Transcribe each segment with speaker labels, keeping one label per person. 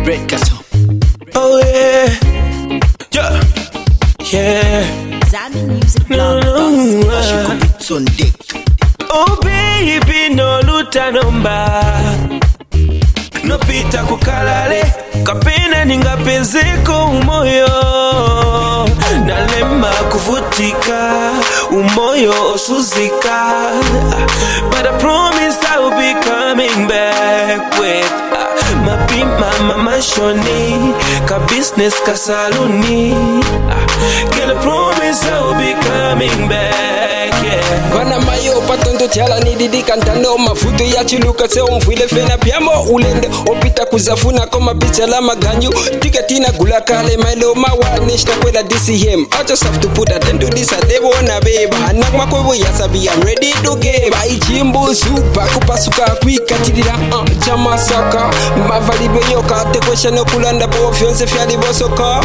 Speaker 1: Red Castle.
Speaker 2: Oh yeah, yeah, yeah.
Speaker 3: Zami Music Blog.
Speaker 1: It's on deck.
Speaker 2: Oh baby, no luta nomba, no pita kukalale, kapena ningapezeko umoyo, nalema kuvutika, umoyo osuzika, but I promise I will be coming back with my mama shoni, ka business ka saluni, girl I promise I will be coming back, yeah.
Speaker 4: Bana mayo patondo tiala nididi kantano mafuto ya chiluka se omfwile fena piamo ulende opita kuzafuna koma picha la maganyu tiketina gula kale mailo mawanish na kwela DCM. I just have to put that into this a they wanna babe anak makwewe yasabi I'm ready to game ai chimbo super kupasuka kwikatirira chama saka mavali beyoka te question okulanda bo fiance fiali bosoka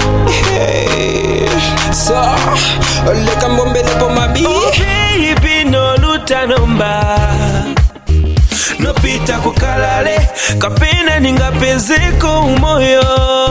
Speaker 4: so leka mbombele po mabi.
Speaker 2: Baby, no luta nomba, no pita kukalale, kapena ningapezeko umoyo,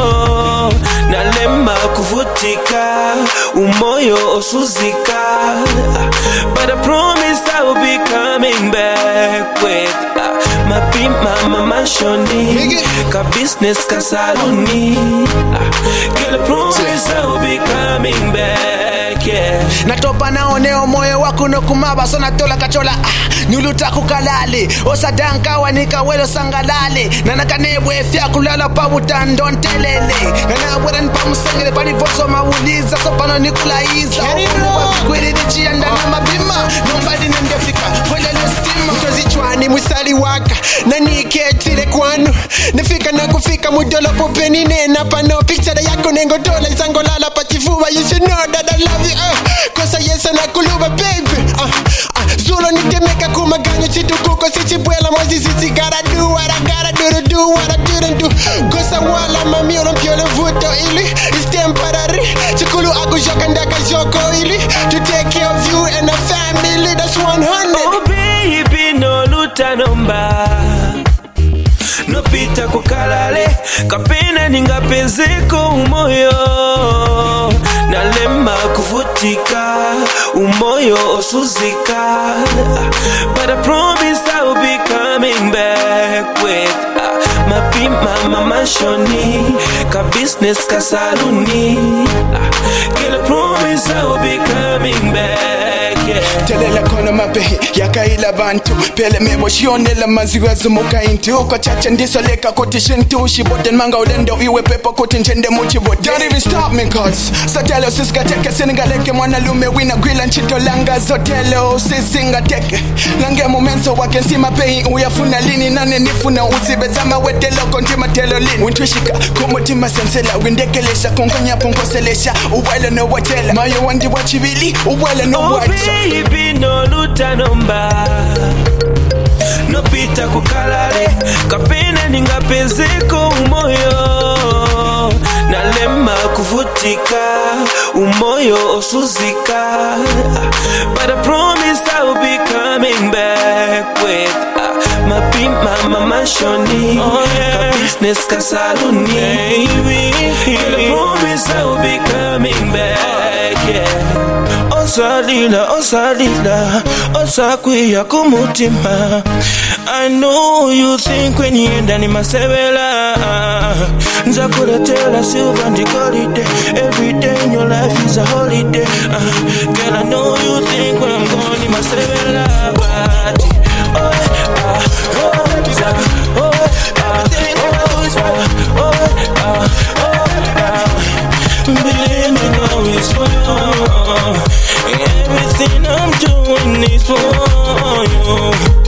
Speaker 2: nalema kuvutika, umoyo osuzika, but I promise I will be coming back with my mama shoni, ka business ka saluni, girl I promise I will be coming back, yeah.
Speaker 1: Natopa naoneo moyo wako no kumaba so natola kachola nyuluta kukalale osadanka wanika welo sangalale nanakanebwe fya kulala pa butandon telele na bweran pa musengele pa nivoso mawuliza so pano nikulaiza kweli nichianda na mabima nobody nendefika kwele nestima mtozichwani musali waka na niketile kwanu nifika na kufika mudola popeni nena pano picture yako nengo dola izango lala pa chifuba you should know that I love you kosa yesa na kuluba baby Zulu nitemeka kumaganyo chitukuko sichibwela mwazi sisi gotta do what I gotta do what I didn't do kosa wala mami olompiole vuto ili is temporary chikulu akujoka ndaka joko ili to take care of you and the family that's 100.
Speaker 2: Oh baby, no luta nomba, no pita kukalale, kapena ningapezeko umoyo, nalema kuvutika, umoyo osuzika, but I promise I will be coming back with my mama shoni, ka business ka saluni, girl I promise I will be coming back, yeah.
Speaker 5: Telela kono mabehi yakaila bantu pele mebo shionela maziwa zumuka intu kwa chacha ndiso leka kote shintu shiboten manga ulendo iwe pepo kote njende muchibote. Don't even stop me cause satelo siska teke sininga leke mwana lume wina gwila nchito langa zotelo sisinga teke lange momenso wake nsima pehi uyafuna lini nane nifuna uzibezama wetelo kontima telo lini wintwishika kumotima sensela windekelesha kongonya ponkoselesha uwele no watela mayo wandi wachibili uwele no watela.
Speaker 2: Baby, no luta nomba, no pita kukalale, kapena ningapezeko umoyo, nalema kuvutika, umoyo osuzika, but I promise I will be coming back with my mama shoni, ka business ka saluni, girl I promise I will be coming back, yeah. Osalila, osakwiya kumutima. I know you think when you end ni masebela nzakuletela silver and holiday. Every day in your life is a holiday. Girl, I know you think when I'm gone ni masebela but everything I do is believe me now it's for you. Everything I'm doing is for you.